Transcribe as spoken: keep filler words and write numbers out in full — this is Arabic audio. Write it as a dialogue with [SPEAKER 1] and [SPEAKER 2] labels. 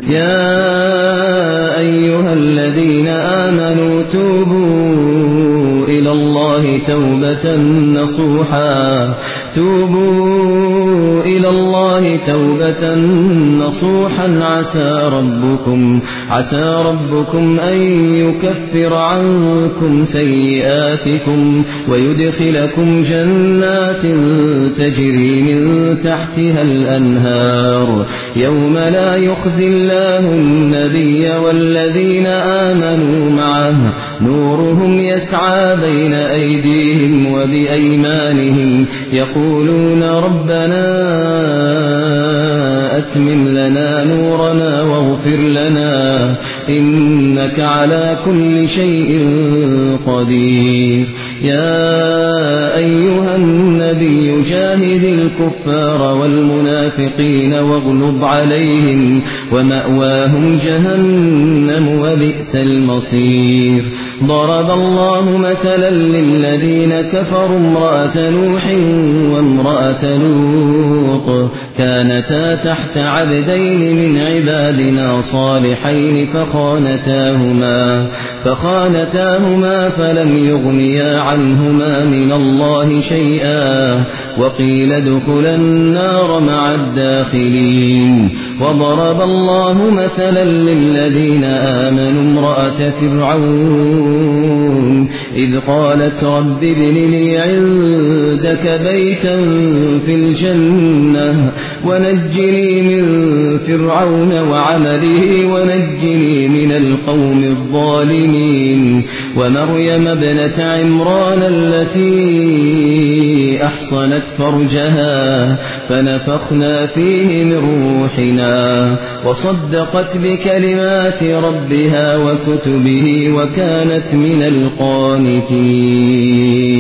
[SPEAKER 1] يا أيها الذين آمنوا توبوا إلى الله توبة نصوحا توبوا إلى الله توبة نصوحا عسى ربكم عسى ربكم أن يكفر عنكم سيئاتكم ويدخلكم جنات تجري من تحتها الأنهار يوم لا يخزي الله النبي والذين آمنوا معه نورهم يسعى بين أيديهم وبأيمانهم يقولون ربنا أتمم لنا نورنا واغفر لنا إنك على كل شيء قدير. يا أيها النبي جاهد الكفار والمنافقين واغلظ عليهم ومأواهم جهنم وبئس المصير. ضرب الله مثلا للذين كفروا امرأة نوح وامرأة لوط كانتا تحت عبدين من عبادنا صالحين فخانتاهما فخانتاهما فلم يغنيا عنهما من الله شيئا وقيل ادخلا النار مع الداخلين. وضرب الله مثلا للذين آمنوا امرأة فرعون إذ قالت رب ابن لي عندك بيتا في الجنة ونجني من فرعون وعمله ونجني من القوم الظالمين. ومريم ابنة عمران التي أحصنت فرجها فنفخنا فيه من روحنا وصدقت بكلمات ربها وكتبه وكانت من القانتين.